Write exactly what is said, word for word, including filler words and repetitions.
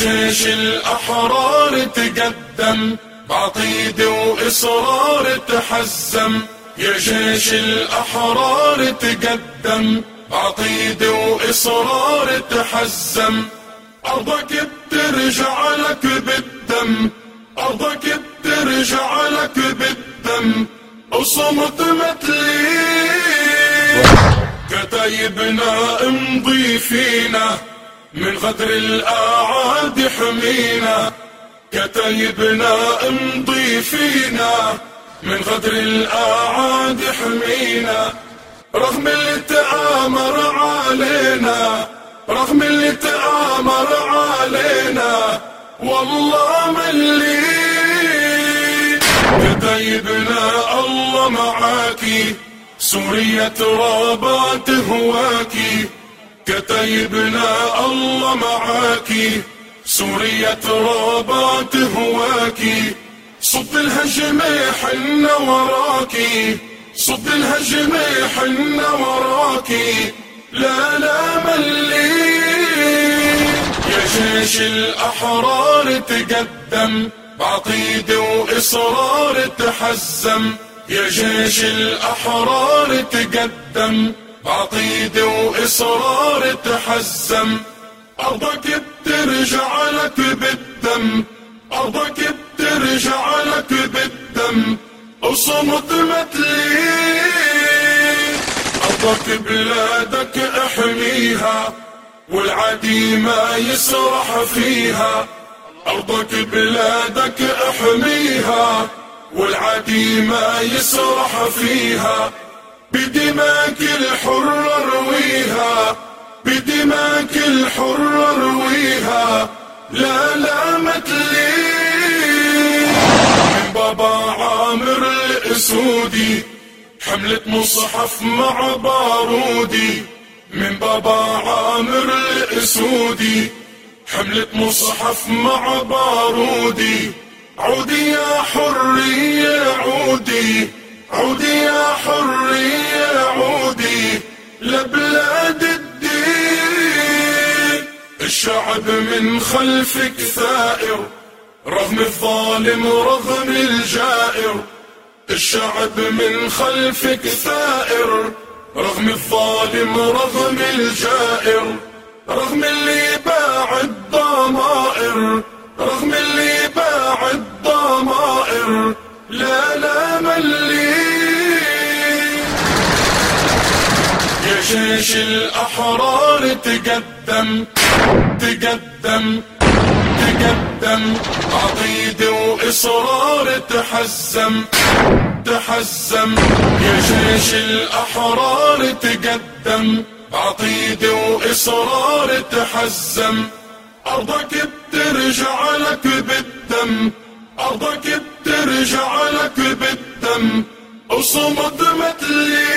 جيش الأحرار تقدم بعقيد وإصرار تحزم. يا جيش الأحرار تقدم بعقيد وإصرار تحزم. أرضك بترجع لك بالدم، أرضك بترجع لك بالدم، وصمت متلين. كتايبنا امضي فينا من غدر الأعادي حمينا. كتايبنا امضي فينا من غدر الأعادي حمينا. رغم اللي تآمر علينا، رغم اللي تآمر علينا، والله ملي. كتايبنا الله معاكي، سوريا ترابها تهواكي. كتايبنا الله معاكي، سوريا ترابها تهواكي. صد الهجمة حنا وراكي، صد الهجمة حنا وراكي، لا لا ملي. يا جيش الأحرار تقدم بعقيد وإصرار تحزم. يا جيش الأحرار تقدم بعقيد وإصرار تحزم. أرضك بترجع لك بالدم، أرضك بترجع لك بالدم، وصمت متلي. أرضك بلادك احميها والعدي ما يسرح فيها. أرضك بلادك احميها والعدي ما يسرح فيها. بدماك الحرة رويها، بدماك الحرة رويها، لا لا متلي. من بابا عامر الأسودي حملة مصحف مع بارودي. من بابا عامر الأسودي حملة مصحف مع بارودي. عودي يا حرية عودي، عودي يا حرية عودي لبلاد الدين. الشعب من خلفك ثائر رغم الظالم رغم الجائر. الشعب من خلفك ثائر رغم الظالم رغم الجائر. رغم اللي باع الضمائر، رغم اللي باع الضمائر، لا لا ملي. يا جيش الأحرار تقدم تقدم تقدم بعقيد وإصرار تحزم تحزم. يا جيش الأحرار تقدم بعقيد وإصرار تحزم. أرضك بترجع لك بالدم، أرضك بترجع لك بالدم، وصمت متلي.